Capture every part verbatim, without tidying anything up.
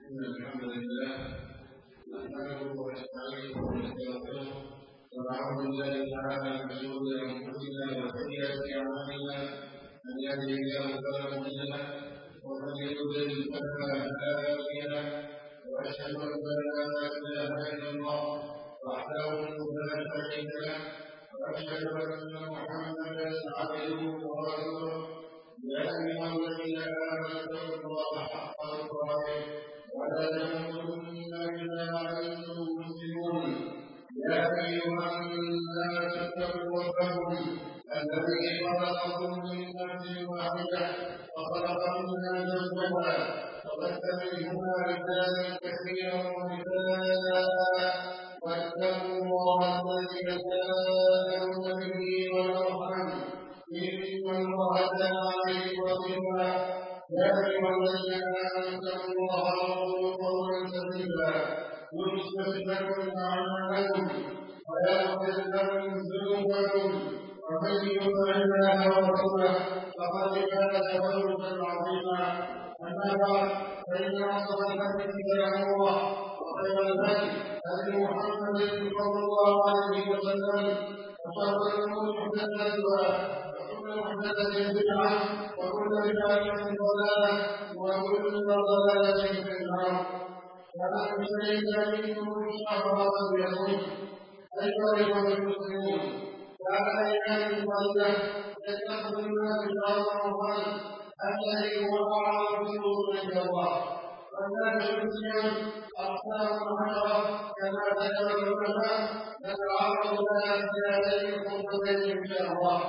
إن الحمد لله نحمده ونستعينه ونستغفره ونعوذ بالله تعالى من شرور أنفسنا وسيئات أعمالنا من يهده الله فلا مضل له ومن يضلل فلا هادي له وأشهد أن لا إله إلا الله وحده لا شريك له وأشهد أن محمدا عبده ورسوله يا أيها الذين آمنوا اتقوا الله حق تقاته ولا تموتن إلا وأنتم مسلمون يا أيها الناس اتقوا ربكم الذي خلقكم من نفس واحدة وخلق منها زوجها وبث منهما رجالا كثيرا ونساء واتقوا الله الذي تساءلون به والأرحام إن الله كان عليكم رقيبا يا أيها الذين آمنوا اتقوا الله وقولوا قولا سديدا يصلح لكم أعمالكم ويغفر لكم ذنوبكم ومن يطع الله ورسوله فقد فاز فوزا عظيما أما بعد فإن أصدق الحديث كلام الله وخير الهدي هدي محمد صلى الله عليه وسلم وشر الأمور محدثاتها وكل محدثة بدعة وكل بدعة ضلالة وكل ضلالة في النار. فمن شهد منكم الشهر فليصم. أيها المسلمون بعد أيام قليلة يستقبل الناس شهر رمضان الذي وقع الحدود عند الله والناس بالصيام أقسام عشرة كما ذكر العلماء نتعرض لها في هذين الخطبتين إن شاء الله.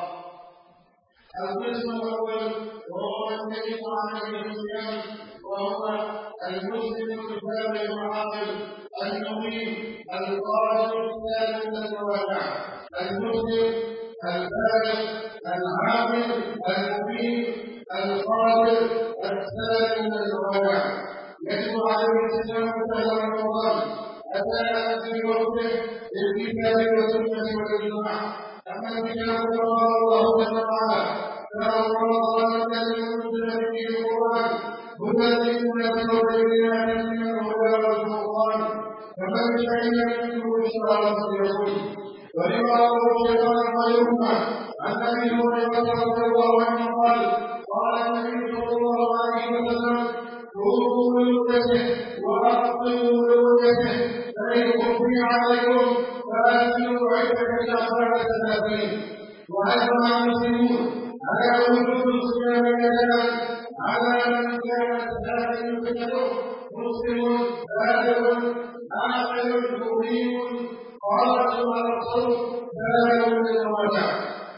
القسم الأول وهو الذي عليه الصيام وهو المسلم البالغ العاقل المقيم القادر السالم للواقع. المسلم البالغ العاقل المقيم القادر السالم للواقع يجب عليه الصيام شهر رمضان أتى في وقته بالكتاب والسنة والإجماع. أما الكتاب قال الله تعالى شهر رمضان الذي أنزل فيه القرآن هدى للناس وبينات من الهدى والفرقان فمن شهد منكم الشهر فليصم. ولما روى الشيطان غيرهما عن أبي هريرة رضي الله عنه قال قال النبي صلى الله عليه وسلم قوموا بلغته وأقيموا بلغته فإن خفي عليكم فأتوا عدة شهر ثلاثين. وأجمع المسلمون على وجوب الصيام كذا على من كانت هذه الفتنة مسلم بالغ عاقل مقيم قادر على الصوم بالغ للواقع.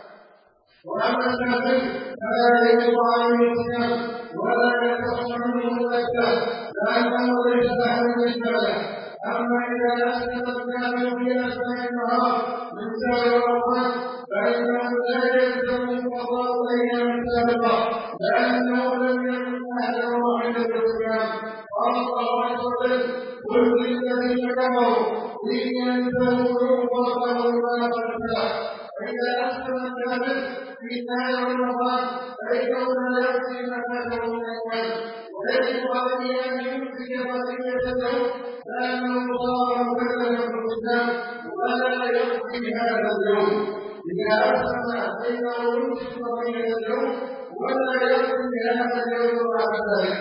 وأما الكافر فلا يجب عليه الصيام ولا يصح منه الزكاة لأنه ليس له بالنسبة. أما إذا أسلم الكافر في أثناء النهار من شهر رمضان فإنه لا يلزم قضاء الأيام السابقة لأنه لم يكن أهلا واحدا بالصيام. قال الله عز وجل قل للذين كفروا إن ينتهوا يغفر لهم ما قد سلف. فإذا أسلم الكافر في شهر رمضان فإنه لا يأتي مكانه من الأول ويجب عليه أن يمسك بقية اليوم لأنه صار مكلفا بالصيام ولا يقضي هذا اليوم. إذا أسلم فإنه يمسك بقية اليوم ولا يقضي هذا اليوم بعد ذلك.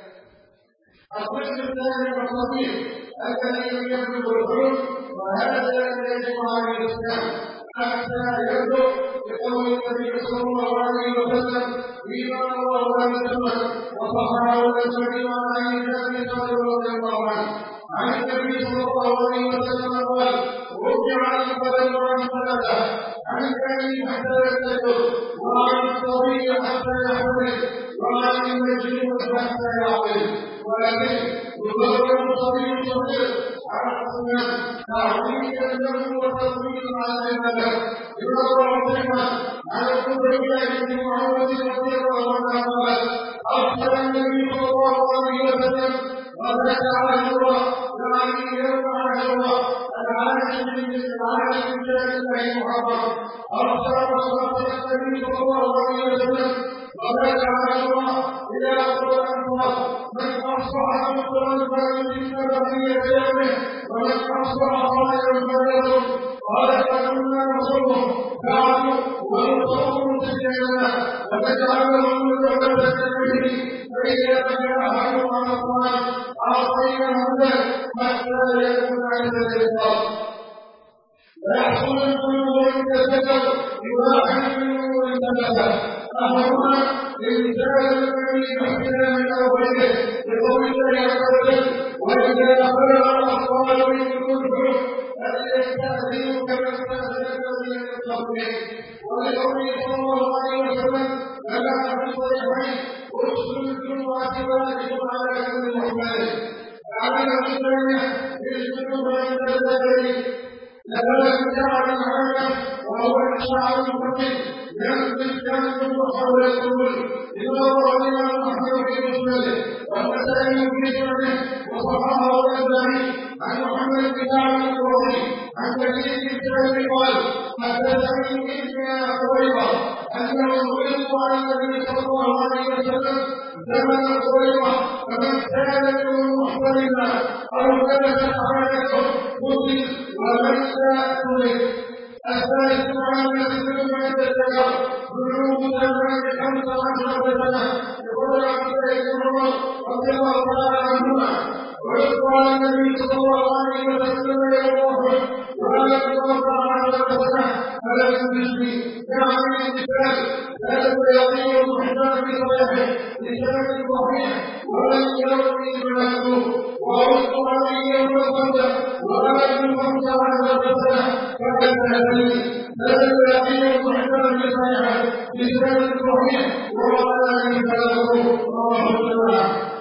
القسم الثاني والخطير الذي يبلغ الحلم وهذا الذي يجب عليه الصيام حتى يبلغ بقول النبي صلى الله عليه وسلم فيما رواه ابن مسعود وصححه النسائي عن ابي هريره رضي الله عنه عن النبي صلى الله عليه وسلم قال رجع القلم عن ثلاثه عن الكريم حتى يستيقظ وعن الصبي حتى يحمل وعن المجنون حتى يعقل. ولكن يضرر الصبي الصغير على الصيام تعظيما له وتطويلا على العباده. يضرر الصيام عن الزبير بن محمد رضي الله عنه قال أخبر النبي صلى الله عليه وسلم وذاك عاشوراء يعني يوم عاشوراء العاشر من العاشر من شهر الله محرم. أخبر النبي صلى الله عليه وسلم وذاك عاشوراء إلى أقوى الأنفاس من أصبح القرآن من بقية يومه ومن أصبح خيرا فليكن قال فكنا نصره بعد ونصره سجنا ونجعل لهم الرحمة به فإذا كان أحد على الطعام أعطينا هدى حتى يكون عند الإفطار ويحصل القلوب والتذكر بواحد منهم والتذكر أمرنا إنسان الذي يحسن من أوله لقول الله عز وجل وإذا بلغ الأطفال منكم الحلم فليستأذنوا كما استأذن الذين من قبلهم ولقوله صلى الله عليه وسلم كما في الصحيحين اغسلوا الجمعة واجب على كل محمد فعلى الإسلام بالجنوب عند البدن لبلغ جعل العالم وهو الشعر المقيم ينزل ينزل حول القبول لما ورد الإمام أحمد في مسنده والنسائي في سننه وصححه الألباني عن محمد بن كعب القرظي عن كثير بن سعيد قال حدثني ابن هريرة أنه يطلق على النبي صلى الله عليه وسلم زمن هريرة فمن كان منهم محترما أو لبس حالته قتل ومن لا ترك الثالث معاملة الذنوب عند الزكاة ذنوب زمان خمس عشرة سنة يقول عبد الله بن عمر رضي الله تعالى عنهما ويذكر عن النبي صلى الله عليه وسلم يوم أحد وقال الله عشرة سنة فلم يجزني يعني الانتفاع لا يستطيع المحتاج بصلاحه لسبب صحيح ولم يروي بنفسه وأرد عليه يوم الخندق وقال خمس عشرة سنة فكذبني لا يستطيع المحتاج بصلاحه لسبب صحيح وقال انتفاعه الله تعالى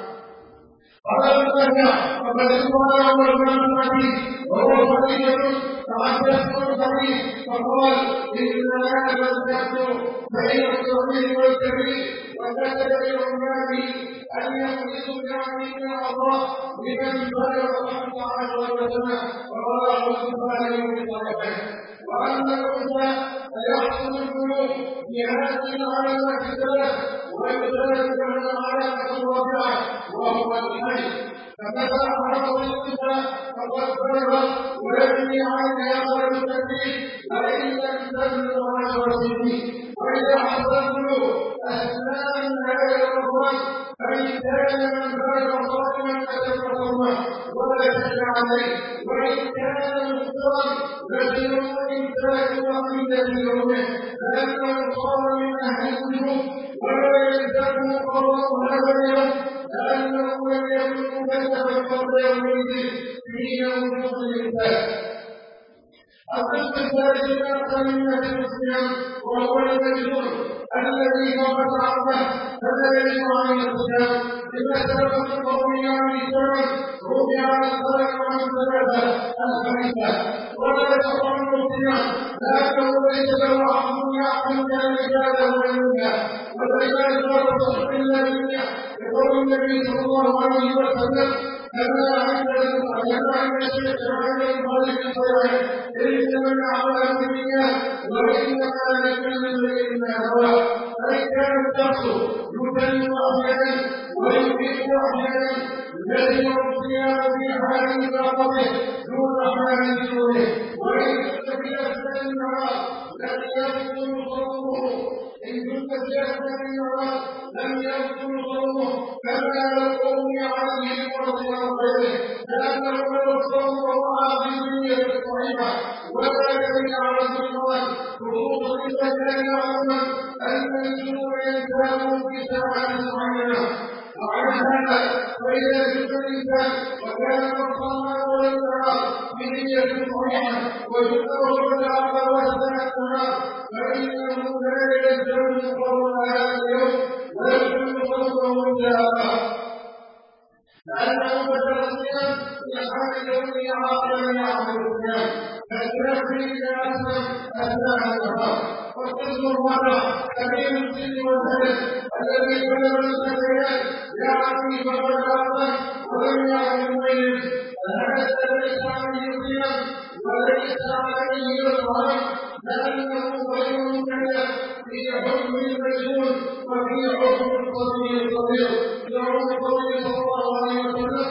قال المرجع فقد قال عمر بن الحديث وهو صحيح تحدثت الصحيح فقال إن هذا الكفر بين الصغير والكبير وكتب لعماله أن يحدثوا بعمل الله لمن بلغ خمس عشرة سنة ورواه البخاري في صحيحه وأن الأنثى سيحصل الذنوب بهذه العلامات الثلاث ويختلف عن العلامة الرابعة وهو الحي فمتى حصل الأنثى فقد بلغ ويجري عليها غير التكليف فإن لم تبلغ عشر سنين وإذا حصل الذنوب أثناء النهار والرمضان فإن كان من بلغ صائما فتم صومه ولا شيء عليه وإن كان مفطرا فجر الإمساك وعند يومه لأنه صار من أهل الذنوب ولا يلزمه قضاء هذا اليوم لأنه لم يكن مكلفا قبل يومئذ حين وجود الإمساك. القسم الثالث من أقسام الناس الصيام وهو المجنون الذي فقد عرفه فلا يجب عليه الصيام لما سبق من قوله عليه السلام رفع الخلق عن ثلاثة الخميسة ولا يستطيع الصيام لأنه ليس له عقل يعقل كالرجال والأنبياء والرجال لا تصح إلا بالنية لقول النبي صلى الله عليه وسلم كما عند كما عند الشيخ عند الخالق الصحيح ليس من أعمال الدنيا وإنما لكل امرئ ما نوى فإن كان الشخص يكلم أحيانا ويحب أحيانا يجب الصيام في حال إطلاقه دون حال دونه وإن كنت في أثناء النهار لم يبطل صومه إن كنت في أثناء النهار لم يبطل صومه كما لو أغمي عليه المرض أو غيره لأنه لو الصوم وهو عاقل بالنية الصحيحة ولا يدري على الرمضان خصوصا إذا كان يعلم أن الجنون ينتهي في ساعات معينة وعلى هذا فإذا جئت الإنسان وكان مصاما والنهار بنية صحيحة وجئته بالعقل وأثناء النهار فإنه لا يلزم قول هذا اليوم ويجب صومه انتهاء لأنه بدل الصيام يحال كونه عاقلا يعمل الصيام فالكافر إذا أسلم أثناء النهار والقسم الرابع كبير السن والهدف الذي بلغ الفتيات يعني فقد عقل ولم يعلم الميت فهذا ليس عليه صيام وليس عليه الطعام لأنه غير مكلف في حكم المجنون وفي حكم الصبي الصغير يعود قوله صلى الله عليه وسلم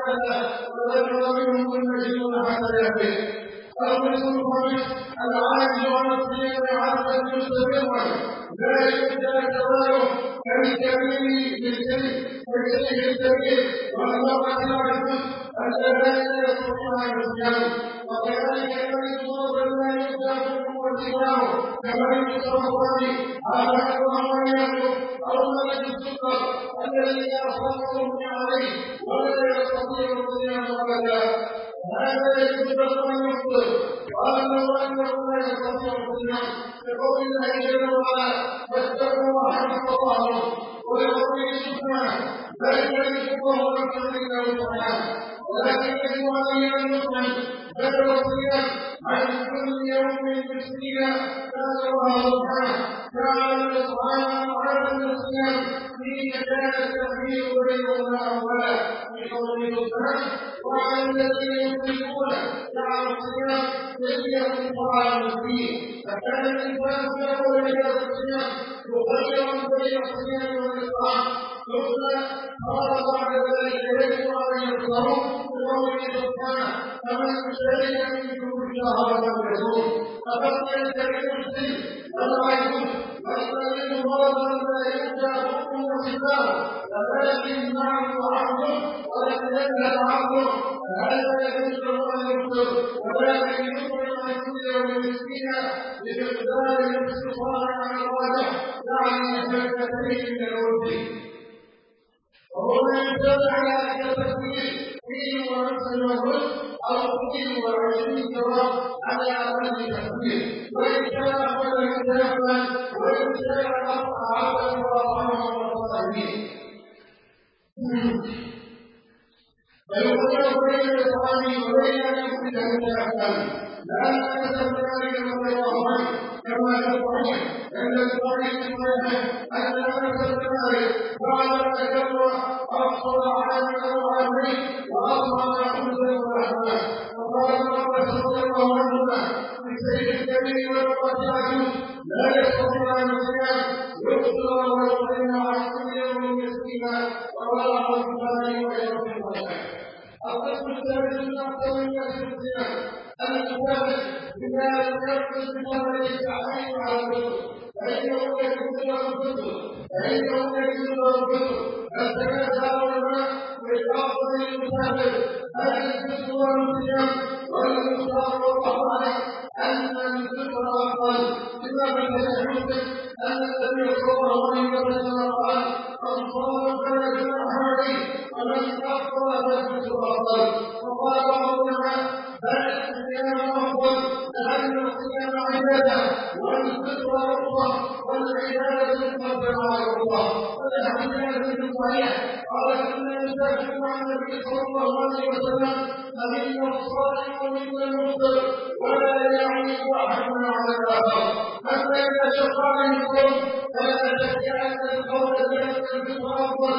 وكذا وذكر منهم المجنون حتى يهتدي. القسم الخامس العاجز عن الصيام عزا مستمرا لا يبدا كماله كالكبير بالسن كالشيخ الكبير والمرأة العجوز الذين لا يستطيعان الصيام. وكذلك المريض مرضا لا يبدا بالقوة معه كمريض السرطان او الهرمونات او مريض السكر الذي لا صبر عليه ولا يستطيع الصيام ابدا. هذا يجب ان يفطر وانه انه لا يستطيع الصيام لقول الله جل وعلا فاتقوا الله حق تقاته ولقوله سبحانه لا يكلف الله نفسا الا وسعها ولكن يجب عليه ان يطعم بدل الصيام عن كل يوم مسكينا قال الله سبحانه جعل الاطعام على الصيام حين كان التخيير بينهما اولا في قوله سبحانه وعلى الذين يطيقون جعل الصيام يديه طعام مسكين. فكان الانسان يقول الى الصيام يخير بين الصيام والاطعام ثم قال بعد ذلك يجب ان يفطروا بقوله سبحانه فمن شهد منكم الشهر فليصوم. فقد ينتهي المسلم والعجوز والمريض مرضا لا يرجى حكمه وصفاه ولكن معه عقله ولم يذهب عقله فهذا يجوز له ان يفطر ولكن يطعم عن كل يوم مسكينا بمقدار الاستطاعه على الراجح يعني شفتين من الوجه. وهو يدل على ان التكبير فيه ونفس الرجل او فيه وعشرين جواب على اقل تكبير وان كان افضل يتنفل وان كان اعظم ورحمه والصالحين. فيقول بين الاطعام وبين ان يكون متنفلا لا نتسبب ذلك رضي الله عنه كما يصح عند البخاري في صحيحه ان انس بن مالك بعد ان تجرع افطر عاما او عامين واطعم خبزا ولحما فقال ابن رضي الله عنهما للسيد الكبير والمراه العجوز لا يستطيعان الصيام يفطر ويطعم عن كل يوم مسكينا ورواه البخاري وغيره في صحيحه. القسم الثالث من اقسام الناس في الصيام المسافر بما لم يقصد بثمر التعليم على الكتب فانه يجوز له الكتب فانه يجوز له الكتب فالتنازع الماء بالافضل للمسافر هل الكتب والصيام والمختار والله عليه ان الكتب افضل لما بين مسلم ان النبي صلى الله عليه وسلم قال الصوم فلا جناح عليه ومن افضل فالكتب افضل. وقال بعض العلماء بل الصيام افضل لان الصيام عباده والفطر رخصه والعباده تقدم على الله. والحديث صحيح قال كنا نسافر مع النبي صلى الله عليه وسلم فمنا الصائم ومنا المفطر ولا يعيب احدنا على الاخر حتى اذا شق عليكم فلا شك ان القول بان الفطر افضل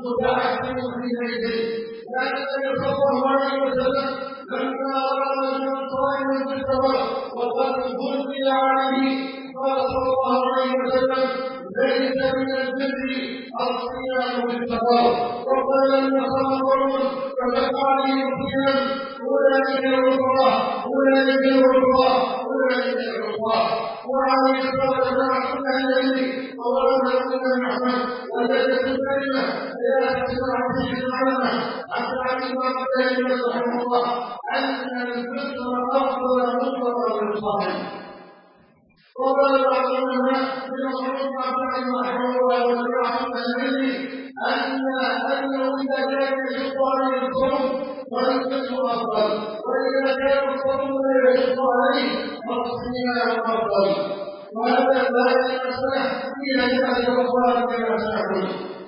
متعدد حينئذ. لان النبي صلى الله عليه وسلم لما رأى من صائم بالسفر وقد غلي عليه قال صلى الله عليه وسلم ليس من البر الصيام بالسفر. وقال النصارى قوم فشق عليهم الصيام اولئك العصاه اولئك العصاه اولئك العصاه. وعليه الصلاه والسلام كنا النبي وورد الامام احمد وزادت الكلمه الى تسمع فيه العلماء حتى علم ابن رحمه الله ان الفطر افضل مطلقا للصائم. وقال بعض العلماء من الصعود عن رحمه الله وجماعه العلم ان انه اذا كان يشق عليه الصوم فالفطر افضل واذا كان الصوم لا يشق عليه فالصيام افضل. وهذا هذه المساله فيها جهل واخبار كما تعلمون.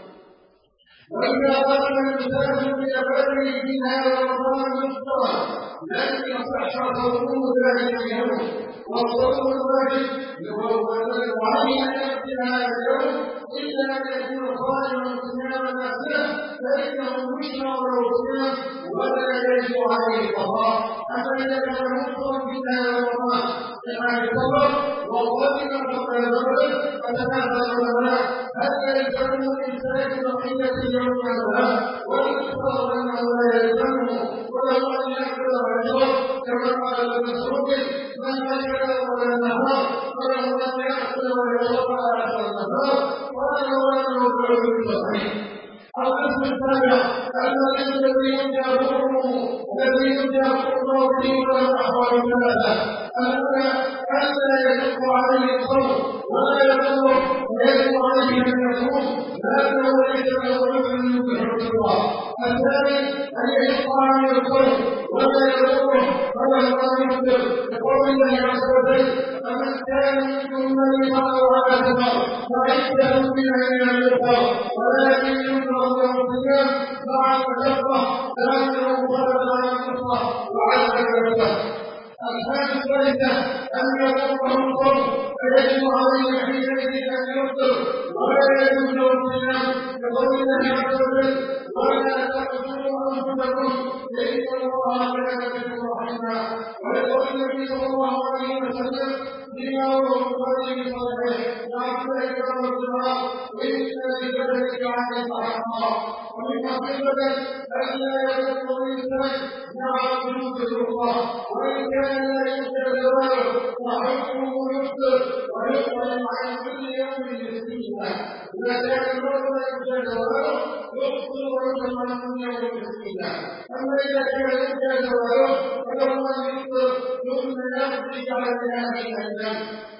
وإذا قام المسافر بأبره في هذا رمضان مفطرا لم يصح صومه ذلك اليوم. والصوم الواجب هو عليه أن يأتي هذا اليوم إلا أن يكون صائما صياما نافلة فإنه يشرع له الصيام ولا يجب عليه القضاء. أما إذا كان مفطرا بالله والرحمن بحال السفر وقدم قبل الغسل فتنازع العلماء هل يلزمه إمساك بقية اليوم أم لا؟ والمفترض أنه لا يلزمه وله أن يأكل ويشرب كما قال ابن مسعود من أكل أول النهار فله أن يأكل ويشرب آخر النهار وله أن يوكل بالصحيح. القسم السابع الذي الذي يجابره الذي يجابره به والاحوال ثلاثه الاولى الا يشق عليه الصوم ولا يضره ويجب عليه ان يصوم لانه ليس له عذر يكره الله. الثاني ان يشق عليه الصوم ولا يضره وله ان يفطر لقول الله عز وجل فمن كان منكم مريضا او على سفر فعده من ايام اخرى ولكن يكره الصيام مع المشقة لأنه فرض على الفطرة وعلى النفس. الحاجة الثالثة أن يضره الصوم فيجب عليه حينئذ أن يفطر ولا يجوز له الصيام لقول الله عز وجل ولا تقتلوا أنفسكم إن الله كان بكم رحيما ولقول النبي صلى الله عليه وسلم فيما رواه البخاري في صحيحه عن ذلك الدعاء إن لجسدك عليك حقا ومن حقيقة ألا يكون الإنسان مع وجود الأخرى وإن كان لا يمكن زواله فحكمه يفطر ويطعم عن كل يوم مسكينا. إذا كان المرء لا يمكن زواله يفطر ويطعم عن كل يوم مسكينا. أما إذا كان يمكن زواله فله أن يفطر ثم يقضي على هذه الأيام.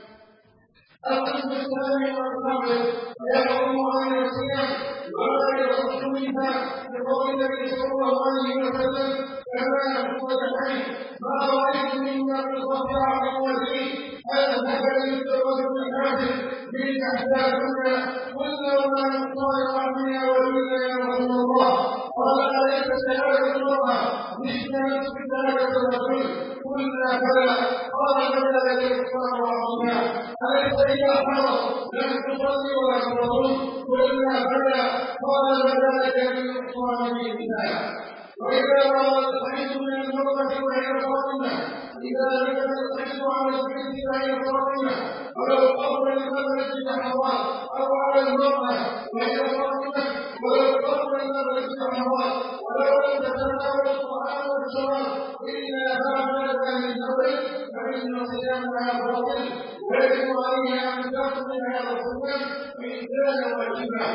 القسم الثاني والرابع يحرم على الصيام ولا يصح منها لقول النبي صلى الله عليه وسلم كما يحكم الحديث ما رايت مما بالرفع عن وجهي اذهب للزواج بالحاجب من احداثنا قلنا وما نقطع عنا ولنا يا رسول الله قال اليس شهاده المراه مثل نصف شهاده الرجل قلنا بلى قال بلى يكفر عظيما اليس اذا حرم لم تصلي ولا تصوم قلنا بلى قال فذلك للنقصان باذنها. وإذا روى الحديث من المرأة وهي صائمة إذا نزل الحديث على البنت وهي صائمة ولو قبل المغرب بحوار أو على المرأة وهي صائمة ولو قبل المغرب بحوار ولو لم تتناول الطعام والشراب إلا بعد ذلك الزوج فإن صيامها باطل ويجب عليها أن تقضي هذا الصيام إن كان واجبا.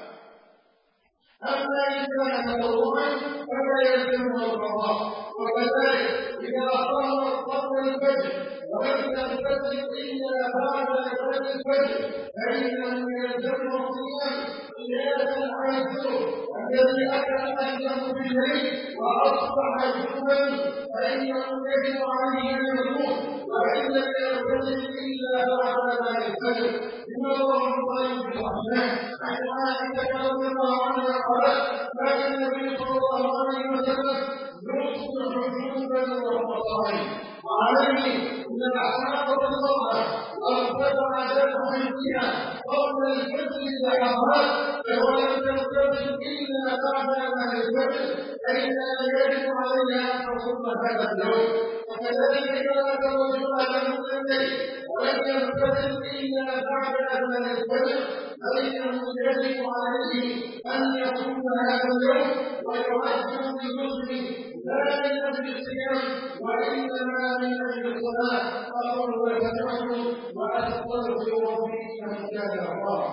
أما إن كان تطوعا فلا يلزمه القضاء. وكذلك إذا صام قبل الفجر ولم يغتسل إلا بعد غسل الفجر فإنه يلزمه الصيام قياسا على الجنوب الذي أكل أهله بالليل وأصبح جنبا فإنه يجب عليه أن يصوم وإن لم يغتسل إلا بعد ذلك الفجر. إن الله طيب الرحمن عن عائشة رضي الله عنها قالت كان النبي صلى الله عليه وسلم يصبح جنبا وهو صائم وعليه إن الأصحاب بالصلاة وارتفع دمه فيها قبل الفجر بحرات ولم تغتسل إلا بعد أهل الفجر فإنها يجب عليها أن تصوم هذا اليوم. وكذلك إذا تزوج على مسلمين ولم يغتسل إلا بعد أهل الفجر فإنه يجب عليه أن يصوم هذا اليوم ويعجل بالغسل لا من أجل الصيام وإنما من أجل الصلاة. أقول وأستغفر وأستغفر ربي إنه كان غفارا.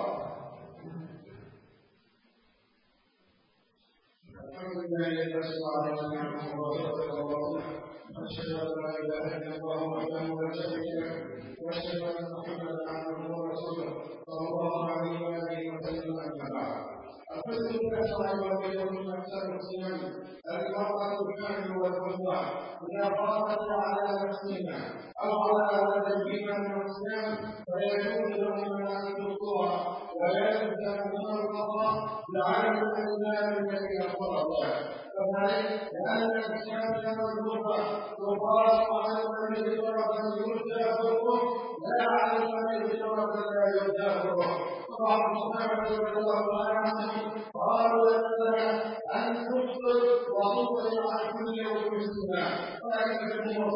الحمد لله الذي أسمع ونعمه وغفر الله أشهد أن لا إله إلا الله وحده لا شريك له وأشهد أن محمدا عبده ورسوله صلى الله عليه وآله وسلم أما بعد. القسم التاسع وبينهم من أقسام الصيام المرأة الحامل والرضع إذا خافت على نفسها أو على ولديهما من الصيام فيجوز لهما أن تفطرا ولا يلزمهما القضاء لعدم الأسباب التي أخبرت كذلك لأن الصيام والرضع تقاس على من يترك يرجى حقه لا على من يترك لا يرجى حقه. وبعض الصحابة رضي الله عنهم قالوا لنا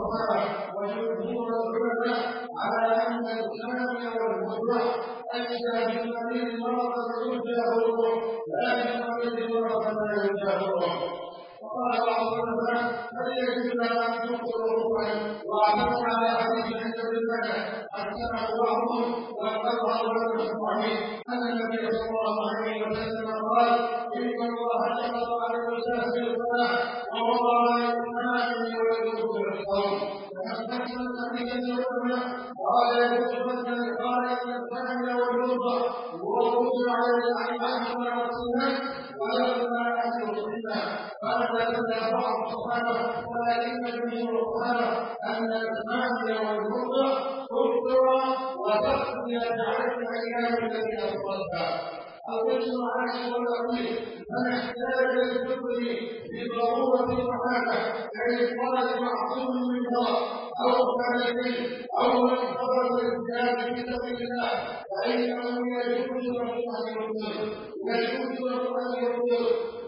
الصحابة وجمهور العلماء على أن الثاني والمطلق أنشأ بالمريض مرضا يرجى الروح لا بالمريض مرضا لا يرجى الروح. وقال بعض العلماء هل يجوز لنا أن نخطر روحا واعتمد على حديث عند بالله حسنه بعضهم وقرأ له الصحيح أن النبي صلى الله عليه وسلم قال إن الله شرط على المسافر الصلاة ووضع الإمام ويجوز الصوم. فأحسن الحديث العلماء قال يجوز أن قال إن الثاني والوضع ووضع على الأحكام والسنة ولما أهل السنة قال لنا بعض الصحابة ولكن جمهور الصحابة أن الثاني والوضع كفر وتقضي بعشر أيام التي أفضلها. الرجل العاشر والأخير من احتاج للفطر بضرورة الصحابة كي قال معصوم من الله أو فلكين أو من خرج الزاد في سبيل الله فإنه يجوز له أن يفطر يجوز له أن يفطر.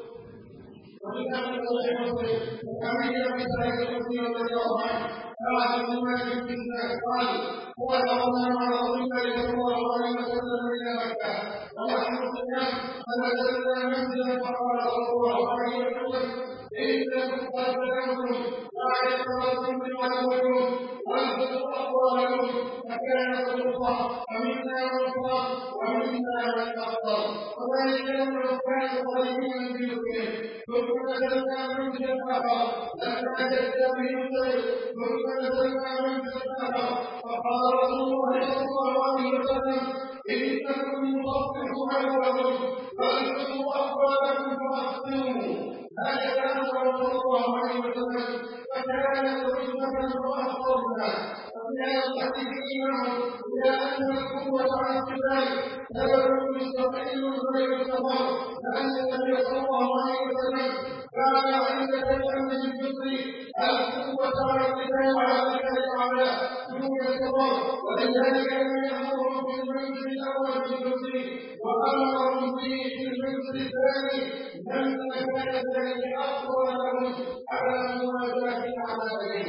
ومن أهل مسلم ومن أبي سعيد الخدري رضي الله عنه قال النبي بن قال هو تولى مع رسول الله صلى الله عليه وسلم إلى مكة ونحن صيام فنزلنا منزلا فقال صلى الله عليه وسلم إنكم قد بلغتم لا يتردم بعدوكم وانفقوا أقوالكم فكان رسول الله فمنا من صام ومنا من أفطر وذلك أنه كان قريبا من بيوتهم ثم نزلنا منزلا آخر لما تستبه الطير ثم نزلنا منزلا آخر فقال رسول الله صلى الله عليه وسلم إنكم مصفحوا عدوكم فانفقوا أقوالكم فأفطروا. هذا كان صلى الله عليه وسلم فكانت رتبة وأفضلها. وفي هذا الحديث إيمان إلى أن القوة على القتال سبب مستقل غير السفر لأن النبي صلى الله عليه وسلم كان عند تجمع الفطر القوة على القتال على القتال على دون السفر ولذلك لم يأمرهم في المنزل الأول بالفطر وأمرهم به في المنزل الثاني لأن كان ذلك أقوى لهم على مواجهة أعدائهم.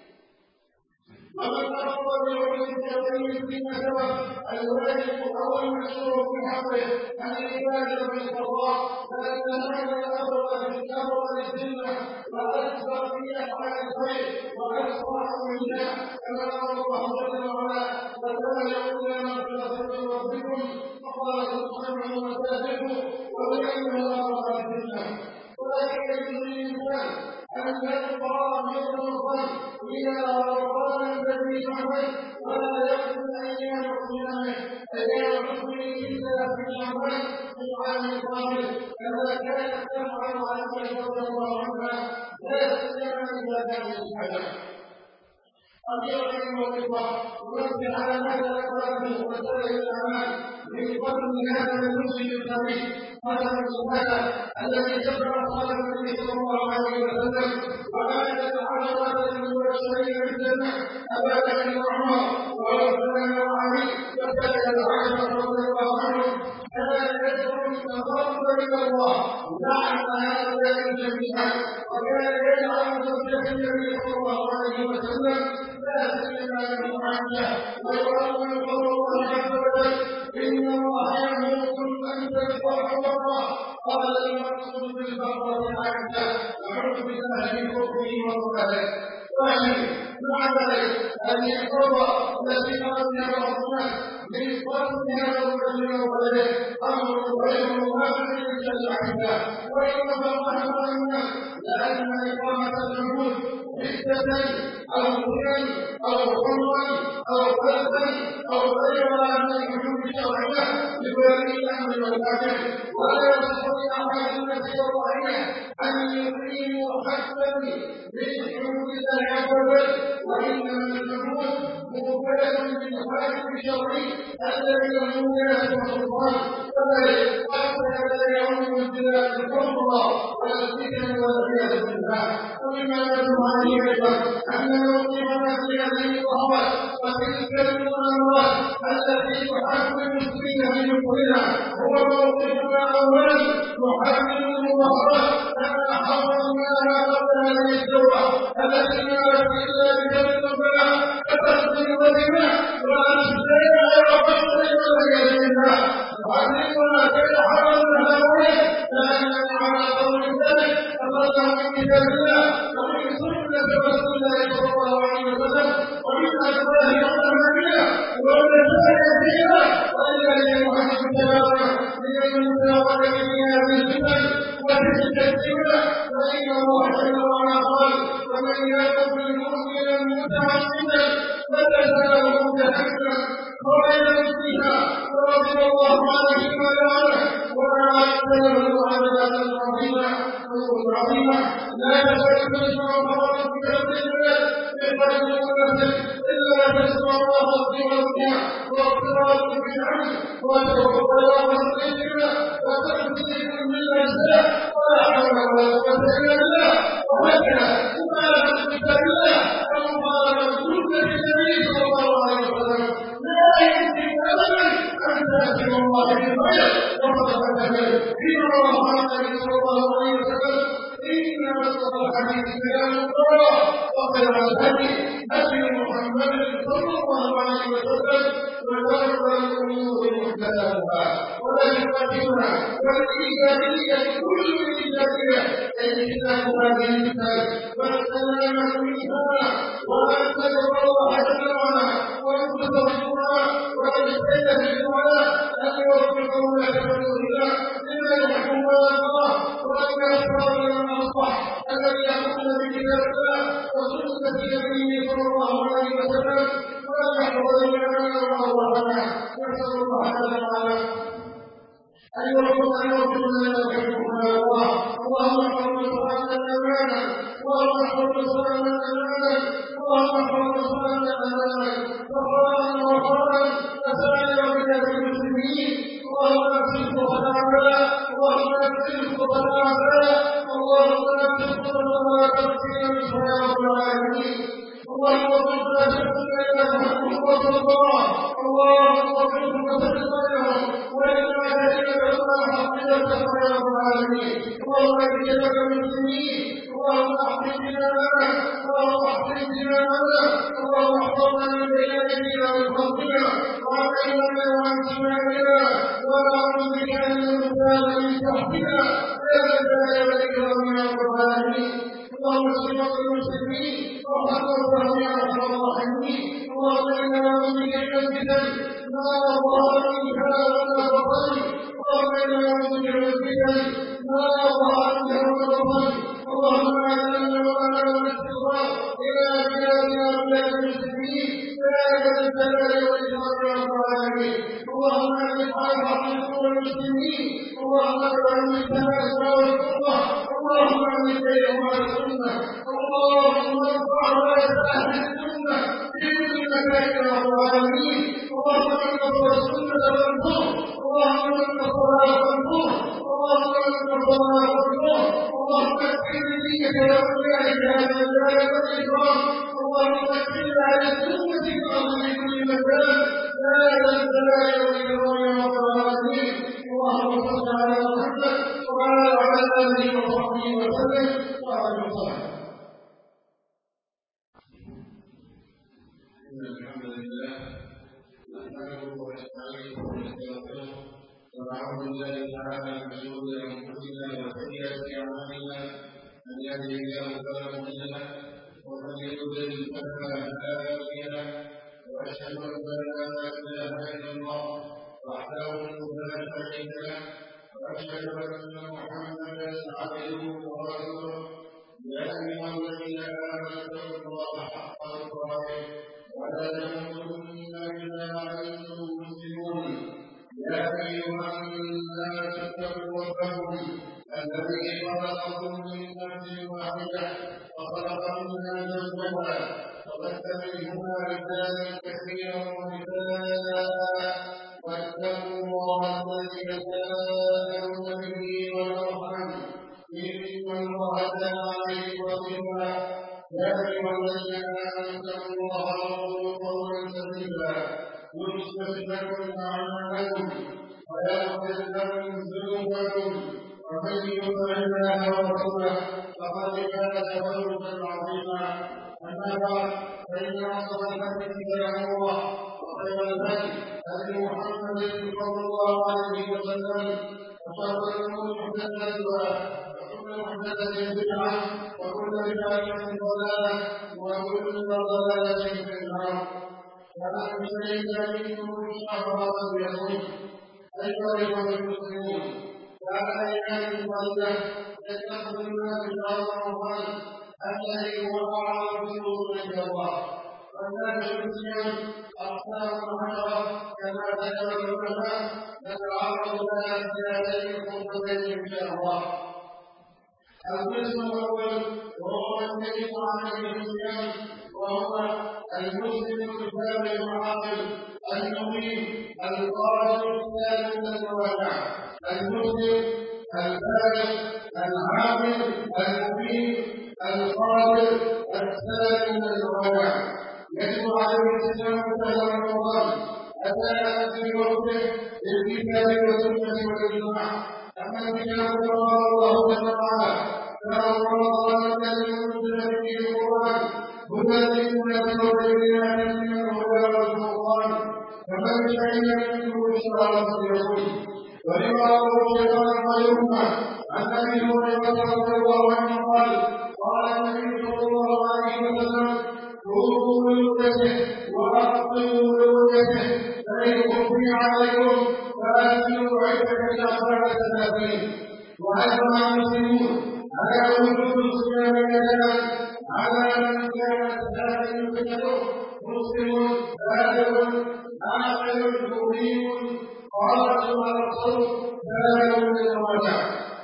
ومن أفضل بعلم التوحيد فيما سبق الواجب أو المشروع في حقه العبادة بالقضاء لأن هذا الأمر بالأمر للذمة وأكثر في أفعال الخير وأسرع منها كما قال الله جل وعلا وسارعوا إلى مغفرة من ربكم وقال سبحانه وتعالى وبين الله بالذمة. ولكن يجوز للإنسان أن يبقى من رمضان إلى رمضان الذي بعده ولا يقصد أيام صيامه أيام حكمه إلا في شعبان في العام القادم كما كانت تفعل عائشة رضي الله عنها لا سيما إذا كان الحجر. أخيرا الموقف ونرجع على هذا الأسباب من وسائل الأعمال من فضل هذا المسلم الكريم هذا الصلاة الذي شكر صلاة النبي صلى الله عليه وسلم وكانت العشرة المبشرين بالجنة أبا بكر وعمر وعثمان وعلي وكان العشرة رضي الله عنهم كان يدعو التقرب إلى الله دعا هؤلاء جميعا وكان يجعل زوجة النبي صلى الله عليه وسلم لا سيما من عبده ويؤمن قول الله عز وجل إن الله يأمركم أن تذبحوا بقرة قال المقصود بالبقرة عبده أعوذ بالله من كفره وضلاله. ثاني مع ذلك أن يحفظ الذي أراد الرحمن من فضل هذا الرجل وولده أمر غير مباشر جل عبده وإنما رحمة الناس لأن إقامة الجنود عدة أو غنى أو حرا أو قلبا أو غيرها من الحدود الشرعية لولي الأمر والحاكم ولا يصح لأحد النفس الرعية أن يقيموا حدا من حدود الله عز وجل وإنما الحدود مقبلة بالحاكم الشرعي الذي له ولاية وسلطان كذلك وهكذا يعم امتلاك حكم الله والفتن والعياذ بالله. ومما يدل عليه أيضا أن موقفنا في هذه الصحوات وتلك المناورات التي تحارب المسلمين بمثلها هو موقفنا أولا نحارب المظاهرات كما حرمناها قبل هذه الدورة التي ما إلا بجد ربنا كتبت بنا وأنزلنا غير فضل والعياذ بالله تعلمنا كيف حرمنا هؤلاء لأننا على قول ذلك أخذنا من كتاب الله ومن سنة رسول الله صلى الله عليه وسلم ومن أسباب أمامنا ومن أسباب فيها وإلا لمحمد تبارك من المتابعة في هذه الفتن وتلك الفتنة فإن الله جل وعلا قال ومن يقتل مؤمنا متعمدا فجزاؤه جهنم خالدا فيها ورضي الله عنه ولعنه وأعد له عذابا عظيما عظيما لا تكن تسمع خبرا في هذه البلاد يقتل نفسك إلا تسمع الله صيغتها واقتراب بالعمل وتوكل على وتحسين من الأجزاء ولا حول ولا قوة إلا بالله وهكذا مبالغة كتاب الله ومبالغة سنة النبي صلى الله عليه وسلم لا يمكن أبدا أن تأتي الله بالخير وصدق الخير فيما رواه النبي صلى الله عليه وسلم إن أصدق الحديث كلام الله وخير الهدي هدي محمد صلى الله عليه وسلم وشر الأمور محدثاتها ولا والإيجابية كل إيجابية اجتناب هذه الفتن والسلامة منها وأن تدعو الله جل وعلا وأن تصرفها وأن تجتهدها أن يوفقنا لفضلها لما يحكم الله وأن يشفع لنا الأصلح الذي يقوم بكتاب الله وسنة نبيه صلى الله عليه وسلم وأن يحفظ لنا وأرواحنا نسأل الله جل وعلا أن يوفقنا أن يوفقنا لما يحبنا الله اللهم احفظنا سبحانك أمانا اللهم احفظنا سبحانك أمانا اللهم احفظنا سبحانك أمانا غفرانا وغفرانا أسألنا بك المسلمين اللهم اكفر خطايانا اللهم اكفر خطايانا اللهم اكفر خطايانا تكفينا من يا رب العالمين اللهم ارزقنا شكرا إلى محمد رسول الله اللهم ارزقنا شكرا وإنا ذلك لما حقيقة يا رب العالمين اللهم اجعلنا المسلمين اللهم احفظ دماءنا اللهم احفظ دماءنا اللهم احفظنا من بين ايدينا ومن خلفنا وعن ايماننا وعن شمالنا ونعوذ بك ان نغتال من تحتنا يا ذا الجلال والاكرام يا رب العالمين اللهم صل المسلمين وارحمهم يا ارحم الراحمين اللهم انا نعوذ بك من الفتن ما ظهر منها وما بطن اللهم انا نعوذ بك من الفتن ما ظهر منها وما بطن اللهم اعنا وانا ونستغفر الى بلادنا وبلاد المسلمين يا ذا الجلال والاكرام يا رب العالمين اللهم اعز على حق المسلمين اللهم اجعل التنازل والفرقه اللهم اعز بينهم على السنه اللهم ارفع رايه اهل السنه في كل مكان يا رب العالمين اللهم انصر السنه والنور اللهم انصرها والنور اللهم انصرها والنور اللهم اكفر بك يا رب هذا الجلال والاكرام اللهم اكفر على السنه في الارض في كل مكان يا ذا الجلال والاكرام يا رب العالمين اللهم صل على محمد وعلى اله وصحبه وسلم وعلى اله إن الحمد لله نحمده ونستعينه ونستغفره ونعوذ بالله تعالى من شرور أنفسنا وسيئات أعمالنا من يهده الله فلا مضل له ومن يضلل فلا هادي له وأشهد أن لا إله إلا الله وحده لا شريك له وأشهد أن محمدا عبده ورسوله يا أيها الذين آمنوا اتقوا الله حق تقاته ولا تموتن إلا وأنتم مسلمون يا أيها الناس اتقوا ربكم الذي خلقكم من نفس واحدة وخلق منها زوجها وبث منهما رجالا كثيرا ونساء واتقوا الله الذي تساءلون به والأرحام إن الله كان عليكم رقيبا يا أيها الذين آمنوا اتقوا الله وقولوا قولا سديدا يصلح لكم أعمالكم ويغفر لكم ذنوبكم ومن يطع الله ورسوله فقد فاز فوزا عظيما. اما بعد فان اصدق الحديث كلام الله وخير الهدي هدي محمد صلى الله عليه وسلم وشر الامور محدثاتها وكل محدثه بدعه وكل بدعه ضلاله وكل ضلاله في النار. فمن شهد منكم الشهر فليصم. ايها المسلمون، كان ايام قليله يتخذ الناس شهر رمضان الذي هو اعظم الشهور عند الله. والناس بالصيام اقسام عشره كما ذكر العلماء، نتعرض لها في هذين الخطبتين ان شاء الله. القسم الاول وهو الذي عليه الصيام، وهو المسلم الكامل العاقل المقيم القادر السالم للمواجع. المسلم البالغ العاقل المقيم القادر السالم للمواجع يجب عليه الصيام شهر رمضان أتى في وقته بالكتاب والسنة والإجماع. أما الكتاب فقال الله تعالى: شهر رمضان الذي أنزل فيه القرآن هدى للناس وبينات من الهدى والفرقان فمن شهد منكم الشهر فليصم. ولما روى الشيطان غيرهما عن ابي هريره رضي الله عنه قال: قال النبي صلى الله عليه وسلم: صوموا لرؤيته واقيموا لرؤيته، فان خفي عليكم فاتوا عده شهر ثلاثين. واجمع المسلمون على وجوب الصيام كذا على من كانت هذه الفتنه مسلم بالغ عاقل مقيم قادر على الصوم بالغ للمواجع.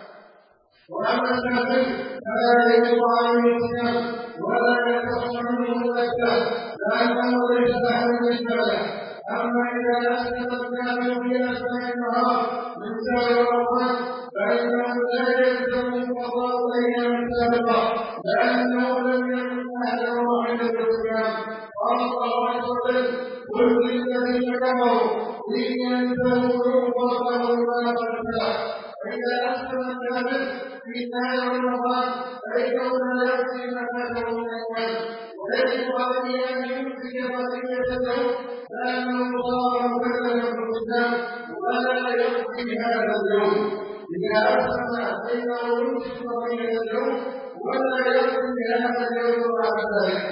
واما الكافر فلا يجب عليه الصيام ولا يصح منه الاكل لانه ليس له بالنسبه. اما اذا اسلم الكافر في اثناء النهار من شهر رمضان فانه لا يلزم قضاء الايام السابقه لانه لم يكن اهلا واحدا للصيام. قال الله عز وجل: قل للذين كفروا ان ينتهوا يغفر لهم ما قد سلف. فاذا اسلم الكافر في شهر رمضان فانه لا ياتي مكانه من الوجه ويجب عليه ان يمسك بقيه اليوم لانه صار مكلفا بالصيام ولا يقضي هذا اليوم. اذا اسلم فانه يمسك بقيه اليوم ولا يقضي هذا اليوم بعد ذلك.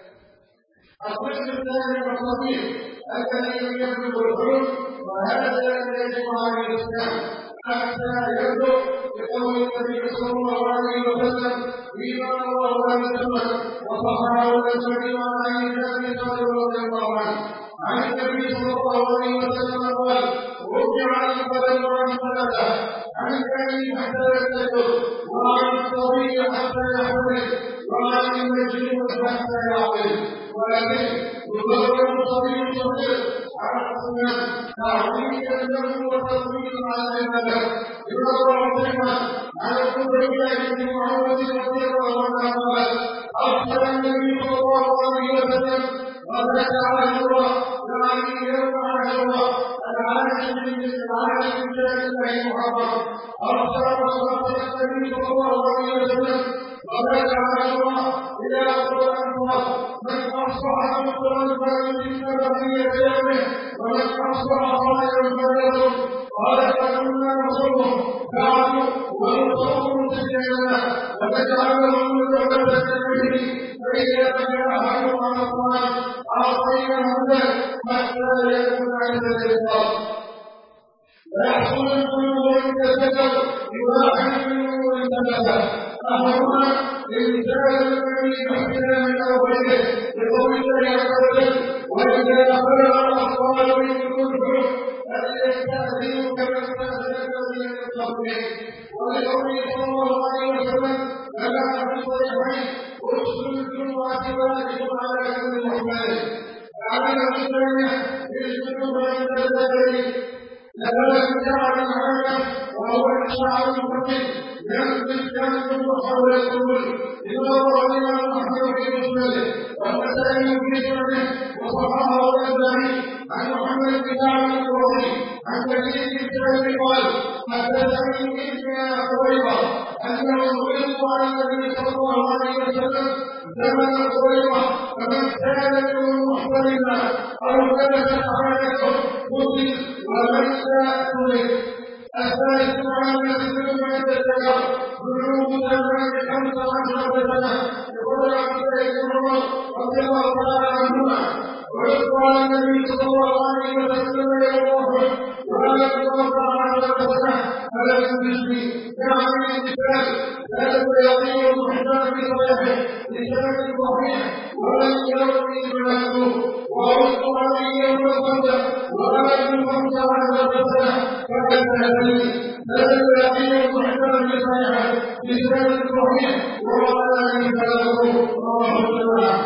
القسم الثاني والخطير الذي يبلغ الحلم، وهذا يجب عليه الصيام حتى يبلغ بقول النبي صلى الله عليه وسلم فيما رواه ابن مسعود وصححه الألباني عن علي بن ابي طالب رضي الله عنه عن النبي صلى الله عليه وسلم قال: رفع القلم عن ثلاثه: عن الكريم حتى يستيقظ، وعن الصبي حتى يحمل، وعن المجنون حتى يعقل. ولكن يضرب الصبي الصغير على الصيام تعظيما له وتطويلا على العباده. يضرب عظيما على الكبرياء بن معوذ رضي الله عنه قال: ارسل النبي صلى الله عليه وسلم غداة عاشوراء يعني يوم عاشوراء العاشر من العاشر من شهر الله محرم. ارسل النبي صلى الله عليه وسلم غداة عاشوراء الى قرى الانصار: من اصبح مفطرا فليتم بقيه يومه، ومن اصبح صائما فليصم. قال: فكنا نصوم بعد ونصوم سجنا وتجعلهم مدرسه به، فاذا كان احدهم على الطعام اعطيناه ذلك حتى يكون عند الافطار. ويحصل القلوب والتذكر بواحد من امور ثلاثه: احدها انزال الذي يحسن من اوله بقول الله عز وجل: واذا بلغ الاطفال منكم الحلم فليستاذنوا كما استاذن الذين من قبلهم. ولقوله صلى الله عليه وسلم كما في الصحيحين: ارسلوا الجمعه واجب على كل محمد. العمل الثانيه بالجنوب عند البدن لبلغ شعر معلم وهو الشعر المفرد ينزل ينزل حول القبول لما روى الامام احمد في مسنده والنسائي في سننه وصححه الألباني عن محمد بن كعب القرظي عن كثير بن سعيد قال حدثني ابن هريرة أنه يغلق على النبي صلى الله عليه وسلم زمن هريرة فمن كان منهم محترما أو لبست عادته قتل ومن لا ترك. الثالث على النبي عند الشجر بلوغ زمان خمس عشرة سنة يقول عبد الله بن عمر رضي الله تعالى عنهما ويذكر عن النبي صلى الله عليه وسلم يوم أحد وهذا أربع عشرة سنة فلم يجري يعني الانتفاع ذلك يطير المحتاج بصلاحه لسبب صحيح ولم يروي بلده ويذكر عليه يوم الخندق وهذا خمس عشرة سنة فلم يجري ذلك يطير المحتاج بصلاحه لسبب صحيح ولا ينفعه رواه الجماعة.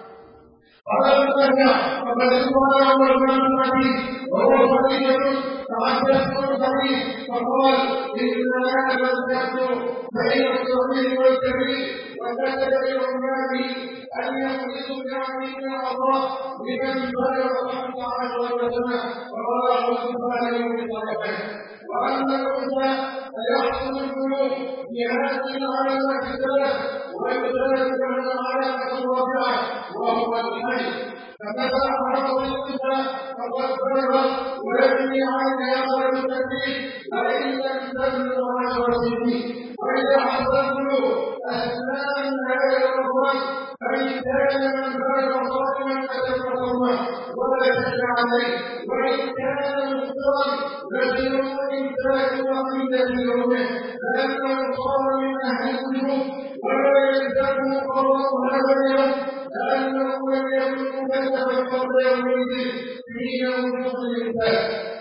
قال المرجع فقد قال عمر بن الحديث وهو خليفة تحدثت الحديث فقال إن هذا الكفر بين الصغير والكبير وكتب لعماله أن يحدثوا بعمل العطاء لمن بلغ خمس عشرة سنة ورواه البخاري في صحيحه. وأن الأنثى سيحصل البلوغ بهذه العلامات الثلاث ويختلف عن العلامة الرابعة وهو الحي فمتى حرص الأنثى فقد بلغ ويجري عليها غير التكليف فإن لم تبلغ عشر سنين. وإذا حصل البلوغ أثناء هذا الرمضان فإن كان من بلغ صائما فليتصوم ولا يشجع عليه وإن كان مفطرا فليصوم إمساك عقيدة يومه لأنه صار من أهل الوجوب ولا يلزمه قضاء هذا اليوم لأنه لم يكن مكلفا قبل يومئذ حين وجود الإمساك.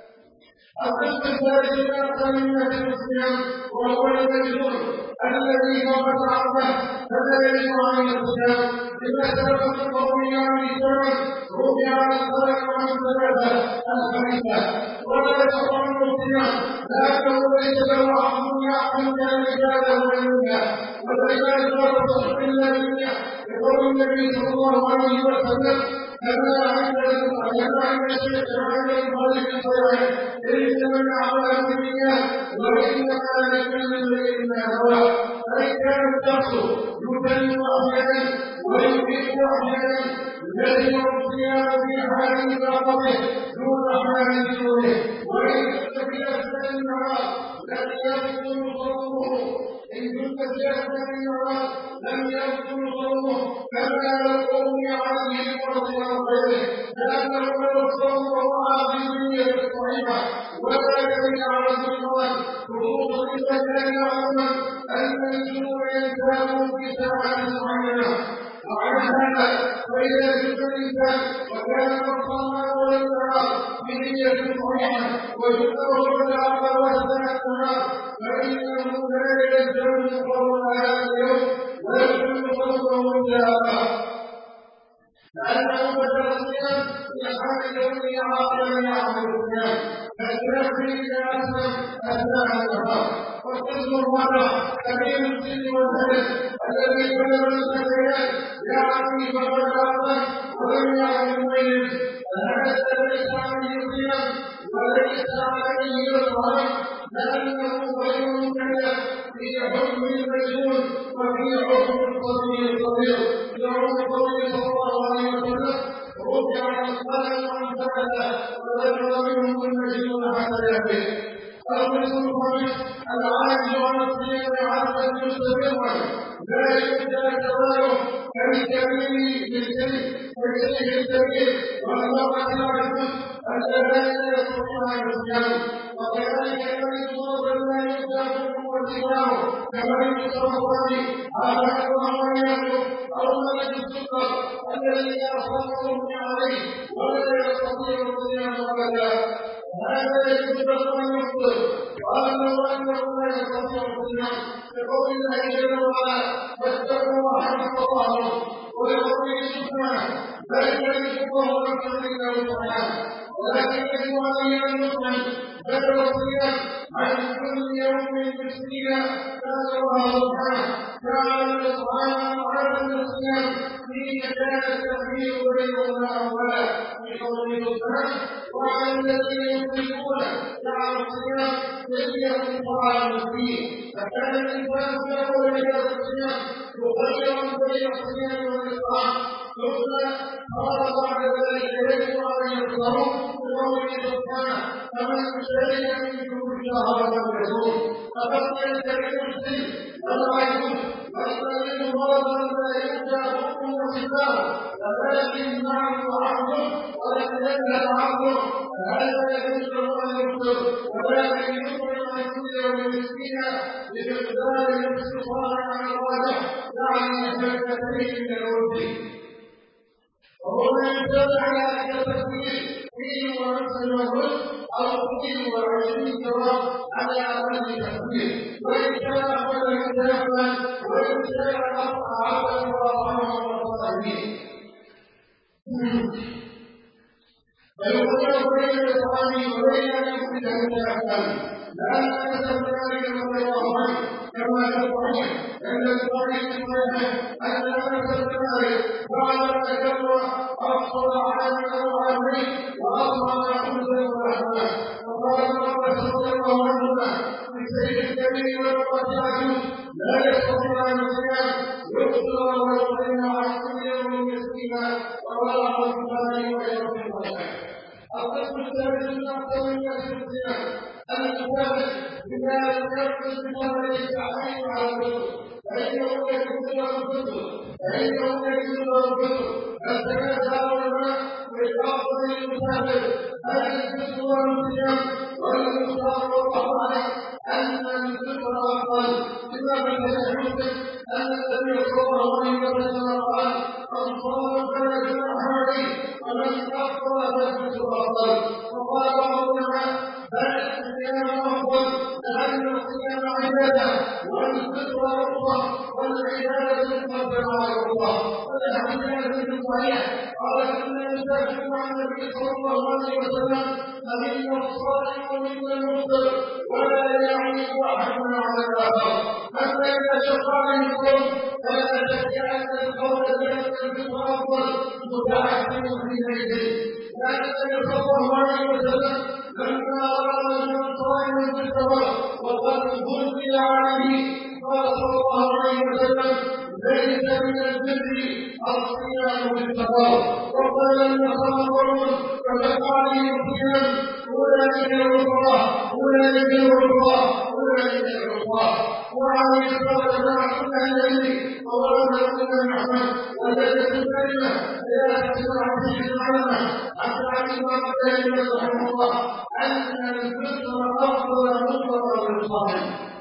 القسم الثالث من أقسام الناس الصيام وهو المجنون الذي فقد عرفه فلا يجب عليه الصيام إذا سبقت القوي عن الزمن رفع الخلق عن ثلاثة الخميسة ولا يستطيع الصيام لأنه ليس له عقل يعقل كالرجال والنساء والعباد لا تصح إلا بالنية يقول النبي صلى الله عليه وسلم كما عند الشيخ عند الخالق الصيام ليس من أعمال الدنيا وإنما لكل امرئ ما نوى. فإن كان الشخص يكلم أحيانا ويحب أحيانا يجب الصيام في حال إطلاقه دون حال بدونه وإن كنت في أثناء النهار لم يبطل صومه إن كنت في أثناء النهار لم يبطل صومه كما لو أغمي عليه بمرض أو غيره لأنه لو الصوم وقع في الدنيا الصحيحة ولا يدري على الرمضان خصوصا إذا كان يعلم أن الجنون ينتهي في ساعات معينة. وعلى هذا فإذا جئت الإنسان وكان الصوم والنهار بنية صحيحة وجدته الآخر وأثناء النهار فإنه لا يلزم قول هذا اليوم ويجب صومه إلى لأنه بدل الصيام في حال كونه عاقلا يعمل الصيام فالكافر إذا أسلم أثناء النهار. والقسم الرابع كبير السن والهدف الذي بلغ الفتيات يعني فقد عقل ولم يعلم الميت فهذا ليس عليه صيام وليس عليه الطعام لأنه غير مكلف في حكم المجنون وفي حكم الصبي الصغير. يقول النبي صلى الله عليه وسلم رفع القلم عن ثلاثة وذكر منهم المجنون حتى يأتي. القسم الخامس العاجز عن الصيام عبدا مستمرا لا يبدأ كماله كالكبير بالكذب كالشيخ الكبير والمرأة العجوز الذين يستطيعون الصيام. وكذلك الذي صار لا يبدأ واتباعه كما يذكر الثاني هذا الرحمن أو ملك السكر الذي أصابه عليه ولا يستطيع الصيام أبدا هذا يجب أن يفطر وأنه أنه لا يستطيع الصيام بقول الله جل وعلا فاتقوا الله حق تقاته ولقوله سبحانه لا يكلف الله نفسا الا وسعها ولكن يجب عليه ان يطعم بدل الصيام عن كل يوم مسكينا قال الله سبحانه جعل الاطعام على الصيام حين كان التخيير بينهما اولا في قوله سبحانه وعلى الذين يطيقون جعل الصيام يجب طعام مسكين فكان الانسان يقول الى الصيام يخير بين الصيام والاطعام ثم قال بعد ذلك يجب ان يصوم بقوله سبحانه فمن شهد منكم الشهر فليصوم فقد ليس لمسلم ولا يجوز والذي مرضا لا يرجى حكم وصفاه ولكن معه عقله ولم يذهب عقله فهذا يجوز له ان يفطر ولكن يطعم عن كل يوم مسكينا بمقدار الاستطاعه على الراجح يعني شركتين من الوفي وهو من يزداد على ان التكبير فيه ونفس الوجود او فيه وعشرين جواب على اقل تكبير وان كان اقل اختلافا وان كان اقطع عبدا ورحمه وصحبه فيخرج بين الاطعام وبين ان يخرجه متاخرا لان كتب ذلك رضي الله عنه كما في الصحيح عند البخاري في صحيحه ان انس بن مالك بعد ان تجرع افطر على العامين واطعم خبزا ولحما فقال انس رضي الله عنهما للسيد الكبير والمراه عجوز لا يستطيع الصيام يفطر ويطعم عن كل يوم مسكينا ورواه البخاري وغيره في صحيحه. القسم الثالث من اقسام الناس في الصيام المثابر بما لم يقصد بثمر التعليم على الكتب فانه يجوز له الكتب فانه يجوز له الكتب التنازع والماء بالافضل للمسافر هل الكتب والصيام والمختار والله عليه ان الكتب افضل لما بين يوسف ان النبي صلى الله عليه وسلم قال من صام فلا جناح عليه ومن افطر فالكتب افضل وقال بعض العلماء بل الصيام افضل لان الصيام عباده والفطر افضل والعباده تقدم على الله والحديث في الصحيح قال ان يسافر مع النبي صلى الله عليه وسلم فمنا الصائم ومنا المفطر ولا يعيب احدنا على الاخر حتى اذا شق عليكم فلا شك ان القول بان الفطر افضل متحكم في بيته لان النبي صلى الله عليه وسلم لما رأى رجلا صائما في السفر وقد غلي عليه قال صلى الله عليه وسلم ليس من البر الصيام في السفر وقال النصارى قوم فشق عليهم الصيام اولئك العصاه اولئك العصاه اولئك العصاه وعليه قال جماعه اهل العلم وورد الامام احمد وزادت الكلمه الى سبعه علمه حتى علم مالك رحمه الله ان الفطر افضل مطلقا للصائم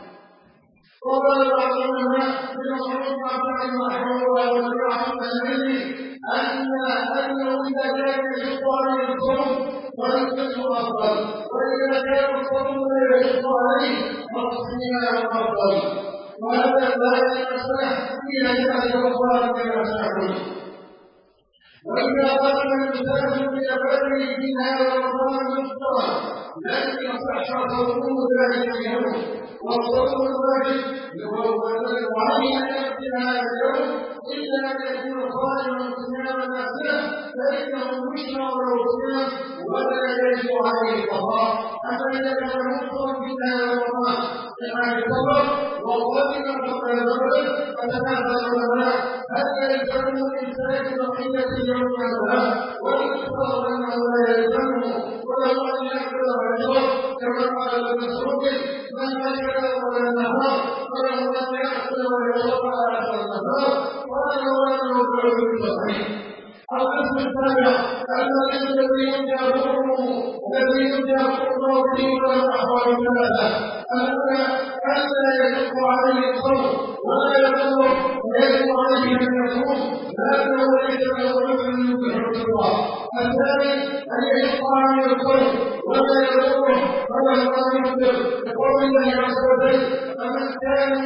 وقال بعض العلماء من الصعود عن رحمه الله وجماعه العلم ان انه اذا كان يشق عليه الصوم فالفطر افضل واذا كان الصوم لا يشق عليه فالصيام افضل وهذا لا يتسع فيها جهل الوصال كما سنقول وإذا قدم المسافر بأبره في هذا رمضان مفطرا لن يصح صومه ذلك اليوم والصوم الواجب هو عليه أن يأتي هذا اليوم إلا أن يكون صائما صيام نافلة فإنه يشرع له الصيام ولا يجب عليه القضاء أما إذا كان مفطرا في هذا رمضان كما السفر وقدم قبل المغرب فتنازع العلماء هل يلزمه إمساك بقية اليوم أم لا؟ والمفترض أنه لا يلزمه ولو أن يأكل ويشرب كما قال ابن مسعود من أكل أول النهار فله أن يأكل ويشرب آخر النهار ولو أنه فعل صحيح. القسم الثاني الذي الذي يرجع حكمه الذي يرجع حكمه به ولا الأحوال ثلاثة ألا ألا يشق عليه الصوم ولا يصوم ويجب عليه أن يصوم لأنه ليس له عذر يكره الله. الثاني أن يشق عليه الصوم ولا يصوم ولا أن يفطر لقول الله عز وجل فمن كان منكم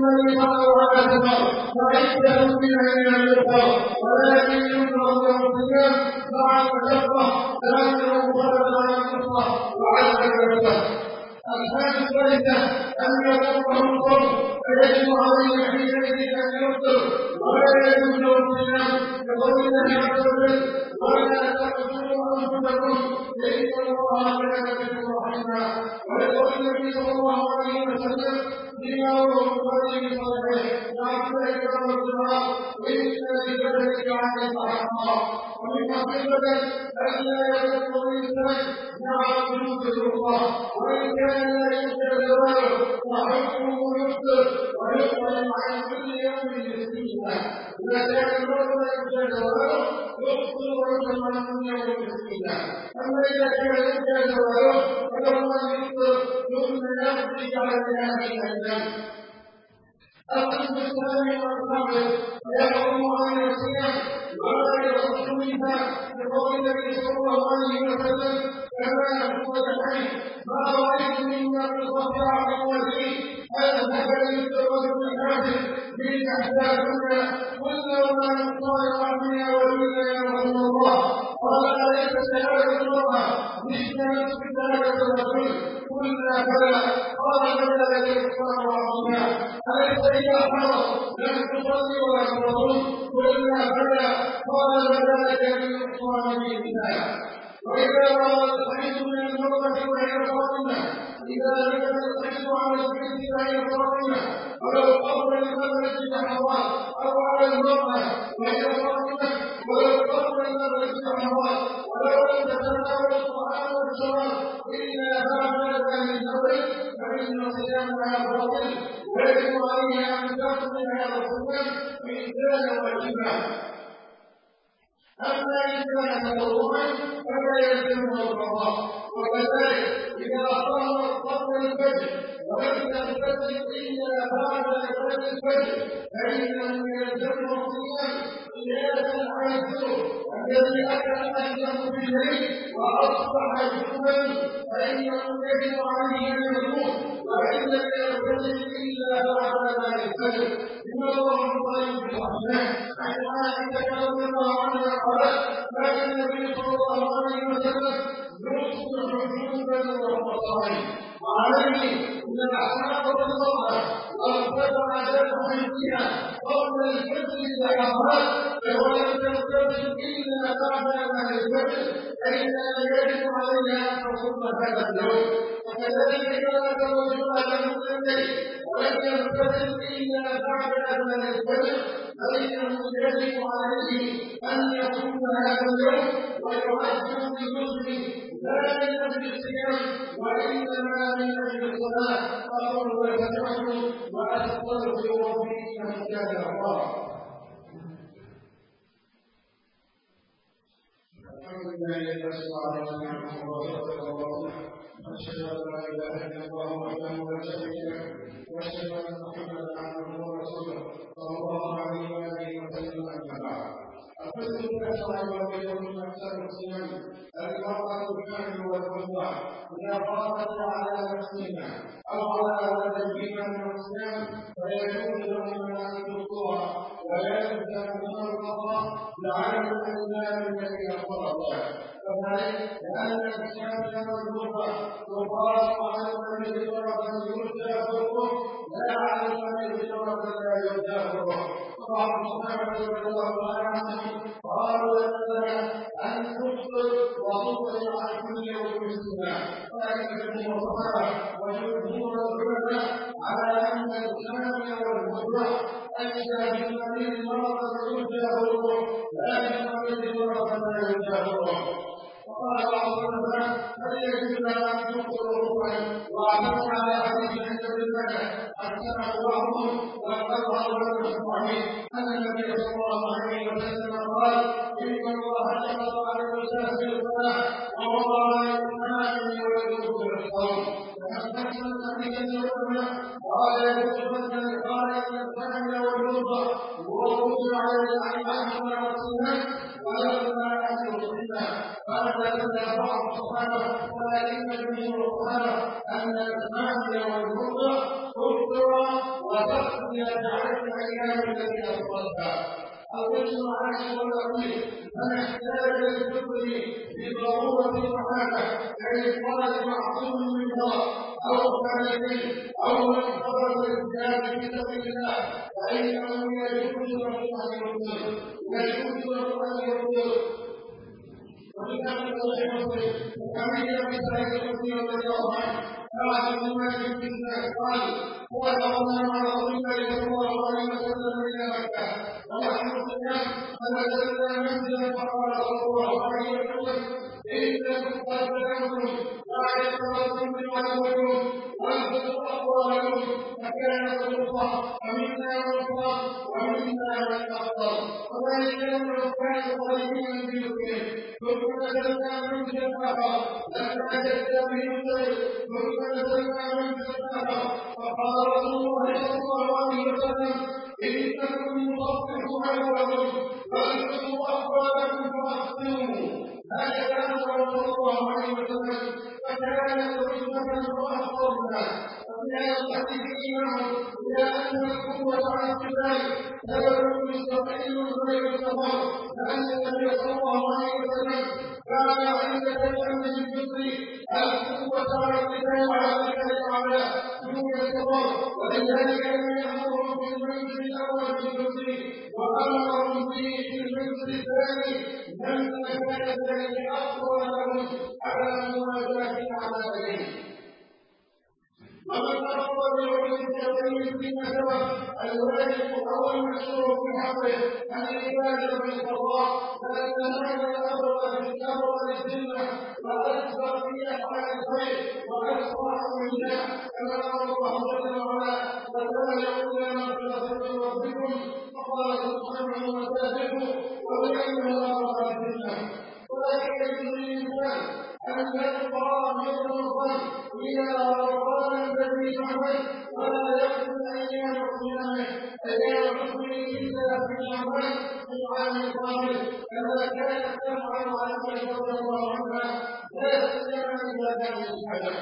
الذي صنعوا على سفر فعدة من أيام الأخرى ولكن يكره له الصيام مع المشقة لأنه فرض على الكفر وعلى الكفر. الحاجة الثالثة أن يقوم الصوم فيجب عليه حينئذ أن يفطر ولا يجوز له الصيام لقول الله عز وجل ولا تقتلوا أنفسكم إن الله كان بكم رحيما ولقول النبي صلى الله عليه وسلم فيما رواه البخاري في صحيحه عن ذلك الدعاء إن لجسدك عليك حقا ومن حقيقة أن لا يكون الإنسان مع وجود الأخرى وإن كان لا يمكن زواله فحكمه يفطر ويطعم عن كل يوم مسكينا إذا كان المرء لا يمكن زواله يفطر ويطعم عن كل يوم مسكينا أما إذا كان يمكن زواله فله أن يفطر ثم يمسك على هذه الأيام. القسم الثاني والرابع يحرم على الصيام ولا يصح منها لقول النبي صلى الله عليه وسلم كما هو الحديث ما رايت مما تصفع من وجهي اذهب للتوبه الحافظ من احداثنا قلنا وما نقطع عنها وجدنا يا رسول الله قال اليس شهاده الله مثل نفس شهاده الرسول قلنا بلى قال فذلك الاكرام عظيما اليس اذا حضر لم تصلي ولا تصوم قلنا بلى قال فذلك الاكرام بالله. وإذا روى الحديث من المرأة وهي فاطمة إذا نزل الحديث على البنت وهي فاطمة ولو قبل المدرسة لحظات أو على المرأة وهي فاطمة ولو قبل المدرسة لحظات ولو لم تتناول الطعام والشراب إلا بعد أن الزوج فإن صيامها باطل ويجب عليها أن تقضي هذا الصيام إن كان واجبا. أما إن كان تطوعا فلا يلزمه القضاء وكذلك إذا صام قبل الفجر ولم يغتسل إلا بعد غسل الفجر فإنه يلزمه الصيام قياسا على السوء الذي أكل أهله بالليل وأصبح جنبا فإنه يجب عليه أن يصوم وإن لم يغتسل إلا بعد غسل الفجر. إن الله قال في الرحمن عن عائشة رضي الله عنها قالت كان النبي صلى الله عليه وسلم يصبح جنبا وهو صائم وعليه ان الاصحاب رضي الله وارتفع دمه فيها قبل الفجر لحظات ولم تغتسل الا بعد ان الفجر فانها يجب عليها ان تصوم هذا اليوم. وكذلك اذا تزوج على مسلمين ولم يغتسل الا بعد ان الفجر فإنه يجب عليه أن يصوم هذا اليوم ويؤجل بجزء لا من أجل الصيام وإنما من أجل الصلاة أقول وأستغفر وأستغفر ربي إنه كان غفارا. الحمد لله الذي أسمع لنا وغفر الله أشهد أن لا إله إلا الله وحده لا شريك له وأشهد أن محمدا عبده ورسوله صلى الله عليه وآله وسلم أما بعد. القسم التاسع والعشرون من أقسام الصيام المرأة الحامل والرضع إذا خافت على نفسها أو على ولديهما من الصيام فيجوز لهما أن تفطرا ولا يلزمهما القضاء لعدم الأيام التي أخبرتا كذلك لأن الصيام والرضع يقاس على الذي طرفا يرجى حكمه لا على الذي طرفا لا يرجى حكمه. وبعض الصحابة رضي الله تعالى عنهم قالوا لنا أن تفطر وتطعم عن كل يوم مسكينا فأكثر الصحابة وجمهور العلماء على أن الحامل والمرضع أشبه بالذي طرفا يرجى حكمه لا بالذي طرفا لا يرجى حكمه. وقال بعض العلماء هل يجوز لنا ان نفطر ربعا واعتمد على حديث عند الله حتى بعضهم وتظهر له الصحيح ان النبي صلى الله عليه وسلم قال ان الله شرط على المسافر الصلاه ووضع للناس ويجوز الصوم. فاستحسن الحديث العلماء قال يجوز مثلا قال ان الحامل والمرضع ووضع على العنهم والصيام ولما ان يصلنا قال تتابعه سبحانه ولكن الجمهور سبحانه أن المعصية والبغض تبطل وتقضي بعشر أيام التي أفضلتها. الوجه العاشر والأخير من احتاج للفطر بضرورة محاله كإفطار معصوم من الله أو خالد أو من اقتضى الازدياد في سبيل الله فإنه يجوز له أن يفطر يجوز له أن يفطر. ومن أهل صحيح مسلم ومن أبي سعيد الخدري رضي الله عنه قال ابن مالك قال هو دخلنا مع رسول الله صلى الله عليه وسلم إلى مكة ونحن صيام فنزلنا منزلا فقال صلى الله عليه وسلم إنكم قد بلغتم لا يتقدم بوجهكم وانفقوا أقوالكم فكان رسول الله فمنا من صام ومنا من أفطر وذلك لما كان ظالمين بيوتهم ثم نزلنا منزلا آخر لما جد به الطير ثم نزلنا منزلا آخر فقال رسول الله صلى الله عليه وسلم إنكم مصبحوا عدوكم فانفقوا أقوالكم فأفطروا. هذا كان صلى الله عليه وسلم فكان رجلا وأخطرنا وفي هذا الحديث إيمان إلى أن القوة على القتال سبب مستقل غير السفر لأن النبي صلى الله عليه وسلم كان عند تجمع الفطر القوة على القتال على قتال الأعداء دون السفر ولذلك لم يأمرهم في المنزل الأول بالفطر وأمرهم به في المنزل الثاني من كان ذلك أفضل لهم على مواجهة أعدائهم. ومن أفضل بعلم التوحيد فيما سبق الواجب أو المشروع في حقه العبادة بالقضاء لأن هذا الأمر أمر للذمة وأكثر في أفعال الخير وأسرع منها كما قال الله جل وعلا وسارعوا إلى مغفرة من ربكم وقال سبحانه وتعالى وبينها أمر الذمة. ولكن يجوز للإنسان أن يبقى من رمضان إلى رمضان الذي بعده ولا يقبل أيام صيامه أيام حكمه إلا في شعبان من عام القادم كما كانت تفعل عائشة رضي الله عنها لا تسلم إلا كان الحجر.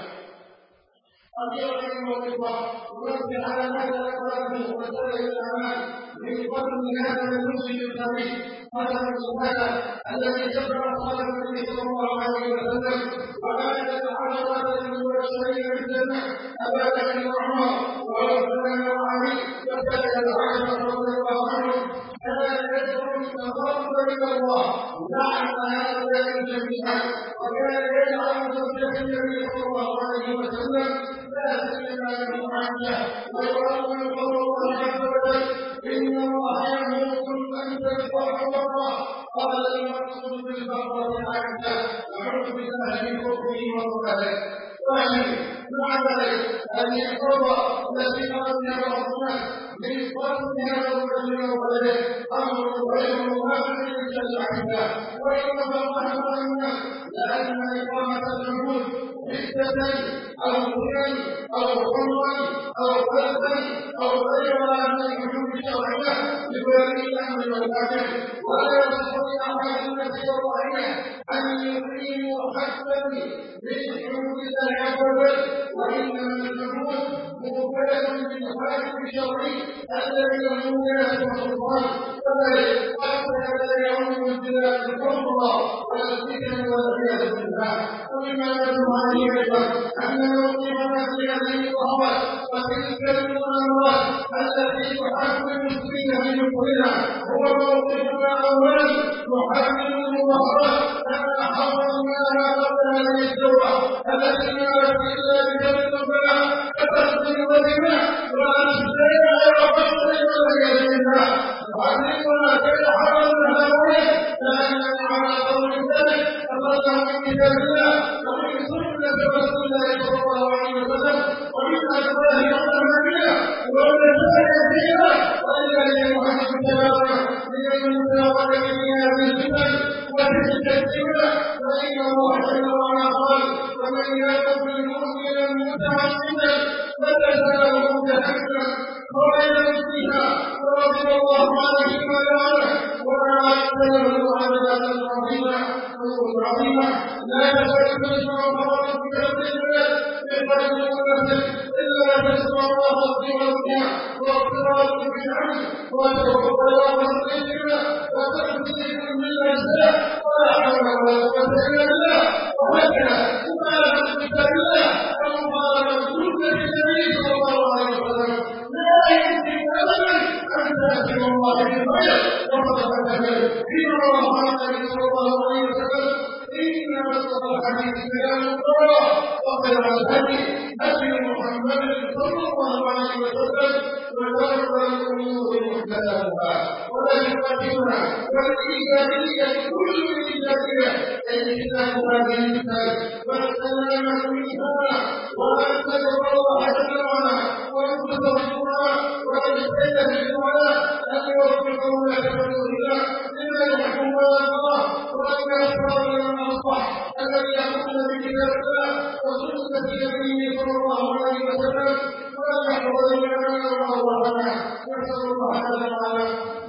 أخيرا أيها الإخوة نرجع على هذا الأقوال من وسائل الأعمال من فضل هذا المسلم الخبيث مثلا سبحانه الذي شكر صلاة النبي صلى الله عليه وسلم وكانت العشرة المبشرين بالجنة أبا بكر وعمر وعثمان وعلي وكان العشرة رضي الله عنهم كان يدعو بالتقرب إلى الله لعن هؤلاء جميعا وكان يجعل زوجة النبي صلى الله عليه وسلم لا سيما له عنه ويقول قول الله عز وجل إن الله يأمركم أن تذبحوا بقرة قال المقصود بالبقرة عنه أعوذ بالله من كفره وضلاله. ثاني مع ذلك هذه القوة التي أردنا الرحمن من فضل هذا الرجل وولده أمر غير مباشر للشريعة وإنما رحمة الناس لأن إقامة الحدود حدة أو غنى أو حرا أو قلبا أو غيرها من الحدود الشرعية لولي الأمر والحاكم ولا يستطيع أحد الناس الرعية أن يقيموا حدا من حدود الله عز وجل وإنما الحدود مقبلة بالحاكم الشرعي الذي له ولاية السلطان كذلك أكثر لا يعم امتلاك الحر الله ولا الفتن والعياذ بالله. ومما يدل عليه أيضا أن موقفنا في هذه الصحوات وتلك المناورات التي تحارب المسلمين في نفوسنا هو موقفنا أولا نحارب المظاهرات كما حرمنا ما قبل هذه الدورة التي نالت إلا بجانب البلاء كتسليم الدماء وأشباه وقتل والعياذ بالله. وعلمنا كيف حرمنا هؤلاء لأننا على قول ذلك أخذنا من كتاب الله ومن سنة رسول الله صلى الله عليه وسلم ومن أسباب أمامنا والرسائل فيها وإلى يوحنا الكلام ليمنع من هذه الفتن وتلك الفتنة فإن الله جل وعلا قال ومن يقتل مؤمنا متعمدا فجزاؤه جهنم خالدا فيها ورضي الله عنه ولعنه وأعد له عذابا عظيما عظيما واغفرار بالعمل وتوفيق رزقنا وتحسين من الأجزاء ولا حول ولا قوة إلا بالله وهكذا مباركة بالله ومباركة سنة النبي صلى الله عليه وسلم لا يمكن أبدا أن تأتي الله بالخير وتتكلم إن الله صلى الله عليه وسلم إن أصدق الحديث كلام الله وخير الهدي هدي محمد صلى الله عليه وسلم وشر الأمور محدثاتها ولا والإيجابية كل إيجابية الكتاب هذه الكتاب والسلامة منها وأن تدعو الله جل وعلا وأن تطلبها وأن تستهدفها أن يوفقنا لفضلها لما يحكم الله وأن يغفر لنا الأصلح الذي يقول بكتاب الله وسنة نبيه صلى الله عليه وسلم وأن يحفظ لنا وأرواحنا نسأل الله جل وعلا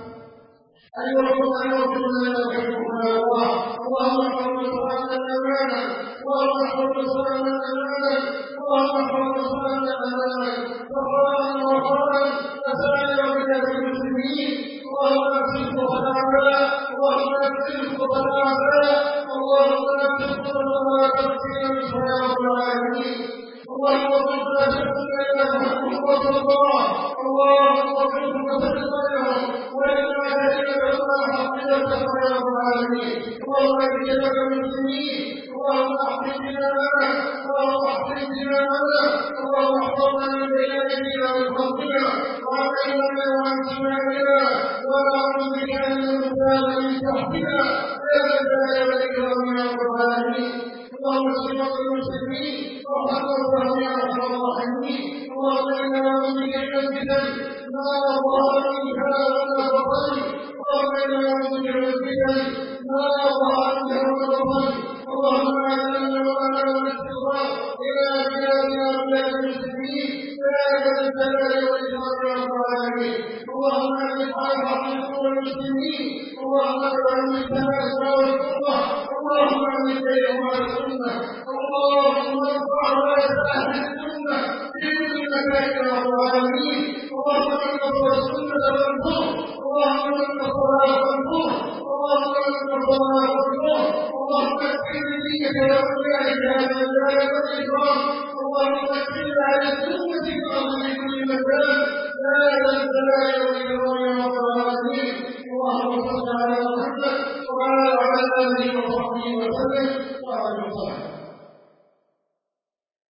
أن يرزقنا ويرزقنا ويرزقنا الله اللهم احفظ رزقنا أمانا اللهم احفظ رزقنا أمانا اللهم احفظ رزقنا أمانا غفرا وغفرا أسأل بلاد المسلمين اللهم اكفر خطايانا اللهم اكفر خطايانا اللهم اكفر خطايانا يا رب العالمين اللهم ارزقنا شكرا لك وترضى اللهم ارزقنا شكرا وإنا لنسألنا حقيقة يا رب العالمين اللهم اجعلنا المسلمين اللهم احفظ دماءنا اللهم احفظ دماءنا اللهم احفظنا من بين ايدينا ومن خلفنا وعن ايماننا وعن شمالنا ونعوذ بك ان نغتال من تحتنا يا ذا الجلال والاكرام يا رب العالمين اللهم صل المسلمين وحفظهم يا ارحم الراحمين اللهم انا نعوذ بك من الفتن ما ظهر منها وما بطن اللهم انا نعوذ بك من الفتن ما ظهر منها وما بطن اللهم اعنا وانا ونستغفر الى بلادنا بلاد المسلمين يا ذا الجلال والاكرام يا رب العالمين اللهم اعز على حق المسلمين اللهم اعز التنازل والقوه اللهم اعز بينهم على السنه اللهم ارفع رايه اهل السنه في كل مكان يا رب العالمين اللهم من نصر السنه فانصره اللهم من نصرها فانصره اللهم من نصرها فانصره اللهم اكفر نية واولياء هذا الجلال والاكرام اللهم اكفر على السنه في الارض في كل مكان لا ذا الجلال والاكرام يا رب العالمين اللهم صل على محمد وعلى اله وصحبه وسلم وعلى